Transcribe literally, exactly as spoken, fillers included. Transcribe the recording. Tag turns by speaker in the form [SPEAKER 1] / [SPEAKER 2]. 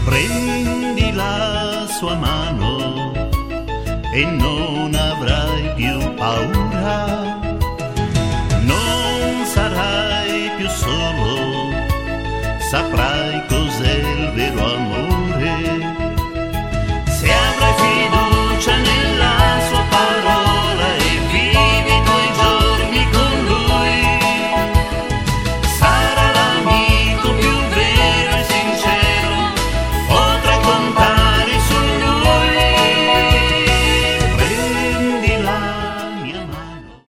[SPEAKER 1] Prendi la sua mano e non avrai più paura, non sarai più solo, saprai